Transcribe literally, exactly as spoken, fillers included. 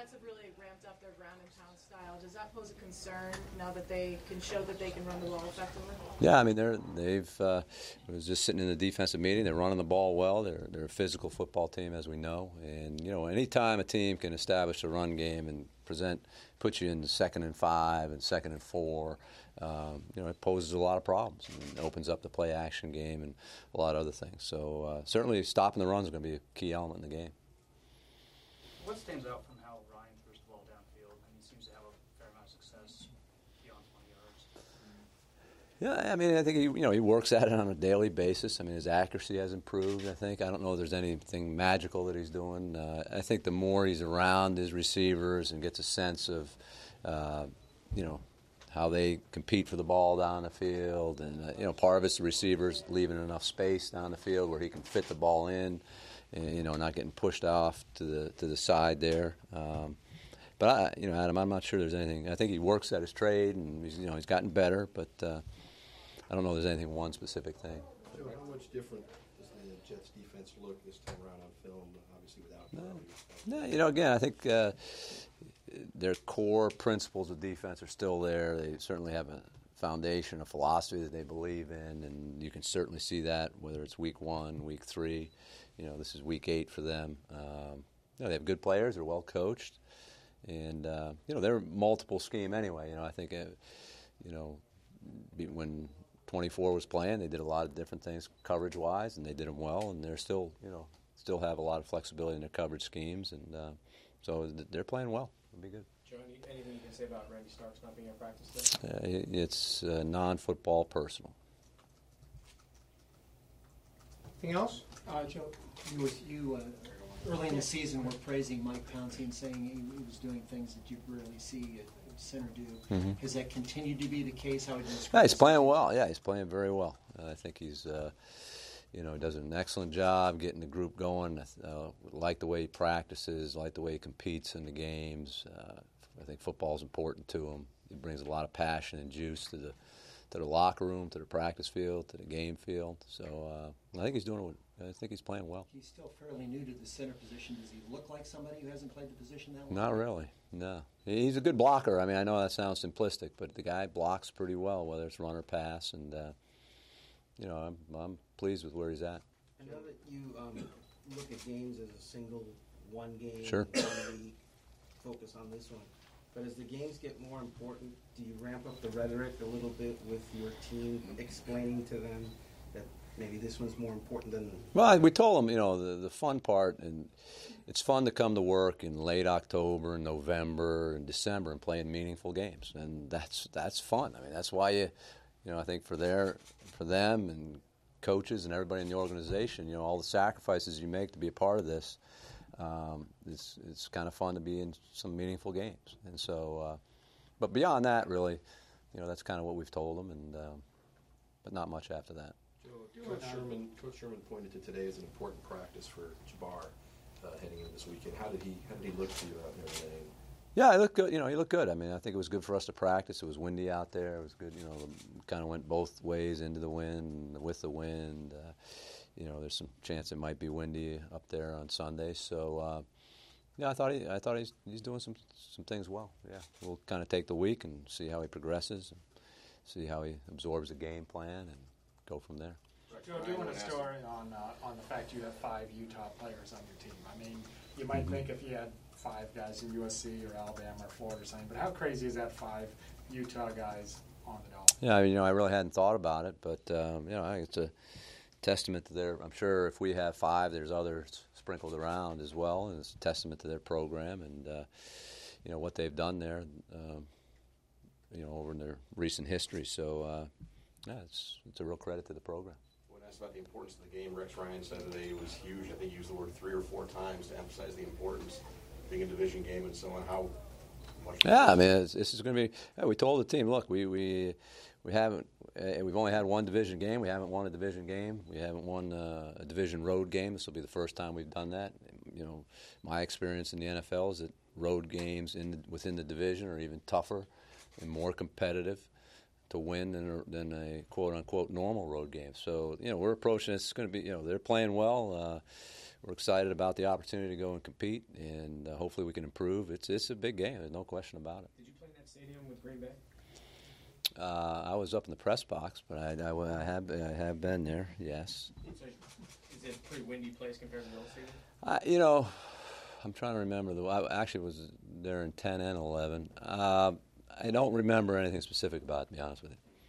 Jets have really ramped up their ground and pound style. Does that pose a concern now that they can show that they can run the ball effectively? Yeah, I mean they're they've. Uh, I was just sitting in the defensive meeting. They're running the ball well. They're they're a physical football team, as we know. And you know, anytime a team can establish a run game and present, put you in second and five and second and four, um, you know, it poses a lot of problems. And it opens up the play action game and a lot of other things. So uh, certainly stopping the run is going to be a key element in the game. What stands out from how Ryan throws the ball downfield? And he seems to have a fair amount of success beyond twenty yards. Yeah, I mean, I think he, you know, he works at it on a daily basis. I mean, his accuracy has improved, I think. I don't know if there's anything magical that he's doing. Uh, I think the more he's around his receivers and gets a sense of, uh, you know, how they compete for the ball down the field, and uh, you know, part of it's the receivers leaving enough space down the field where he can fit the ball in. And, you know, not getting pushed off to the to the side there. Um, but I, you know, Adam, I'm not sure there's anything. I think he works at his trade, and he's, you know, he's gotten better. But uh, I don't know if there's anything one specific thing. So how much different does the Jets defense look this time around on film? Obviously, without. No, no you know, again, I think uh, their core principles of defense are still there. They certainly have a foundation, a philosophy that they believe in, and you can certainly see that whether it's week one, week three. You know, this is week eight for them. Um, you know, they have good players. They're well coached, and uh, you know, they're a multiple scheme anyway. You know, I think, uh, you know, when twenty-four was playing, they did a lot of different things coverage-wise, and they did them well. And they're still, you know, still have a lot of flexibility in their coverage schemes, and uh, so they're playing well. It'll be good. Joe, anything you can say about Randy Starks not being at practice today? Uh, it's uh, non-football personal. Anything else? Uh, Joe, you, was, you uh, early in the season were praising Mike Pouncey and saying he, he was doing things that you rarely see a center do. Mm-hmm. Has that continued to be the case? How would you describe Yeah, he's this? playing well. Yeah, he's playing very well. Uh, I think he's, uh, you know, he does an excellent job getting the group going. I uh, like the way he practices, like the way he competes in the games. Uh, I think football is important to him. He brings a lot of passion and juice to the to the locker room, to the practice field, to the game field. So uh, I think he's doing. I think he's playing well. He's still fairly new to the center position. Does he look like somebody who hasn't played the position that long? Not really. No, he's a good blocker. I mean, I know that sounds simplistic, but the guy blocks pretty well, whether it's run or pass, and uh, you know, I'm I'm pleased with where he's at. I know that you um, look at games as a single one game, Sure. one week, focus on this one. But as the games get more important, do you ramp up the rhetoric a little bit with your team, explaining to them that maybe this one's more important than... Well, we told them, you know, the, the fun part, and it's fun to come to work in late October and November and December and playing meaningful games, and that's that's fun. I mean, that's why you, you know, I think for their, for them and coaches and everybody in the organization, you know, all the sacrifices you make to be a part of this, um, it's it's kind of fun to be in some meaningful games, and so, uh, but beyond that, really, you know, that's kind of what we've told them, and um, but not much after that. Joe, Coach Sherman, Coach Sherman pointed to today as an important practice for Jabbar uh, heading into this weekend. How did he How did he look to you out there today? Yeah, he looked good. You know, he looked good. I mean, I think it was good for us to practice. It was windy out there. It was good. You know, kind of went both ways, into the wind, with the wind. Uh, you know, there's some chance it might be windy up there on Sunday. So, uh, yeah, I thought he, I thought he's he's doing some some things well. Yeah, we'll kind of take the week and see how he progresses, and see how he absorbs the game plan, and go from there. Joe, doing a story on uh, on the fact you have five Utah players on your team. I mean, you might think if you had five guys in U S C or Alabama or Florida or something, but how crazy is that five Utah guys on the Dolphins? Yeah, you know, I really hadn't thought about it, but um, you know, I think it's a testament to their. I'm sure if we have five, there's others sprinkled around as well, and it's a testament to their program and uh, you know what they've done there, um, you know, over in their recent history. So uh, yeah, it's it's a real credit to the program. When asked about the importance of the game, Rex Ryan said today it was huge. I think he used the word three or four times to emphasize the importance of being a division game and so on. How much? Yeah, I mean, it's, this is going to be. Yeah, we told the team, look, we we we haven't. Uh, we've only had one division game. We haven't won a division game. We haven't won uh, a division road game. This will be the first time we've done that. You know, my experience in the N F L is that road games in the, within the division are even tougher and more competitive to win than a, than a quote unquote normal road game. So you know, we're approaching this. It's going to be. You know, they're playing well. Uh, we're excited about the opportunity to go and compete, and uh, hopefully we can improve. It's it's a big game. There's no question about it. Did you play in that stadium with Green Bay? Uh, I was up in the press box, but I, I, I have I have been there. Yes. So is it a pretty windy place compared to the old stadium? I, you know, I'm trying to remember. The I actually was there in ten and eleven. Uh, I don't remember anything specific about it, to be honest with you.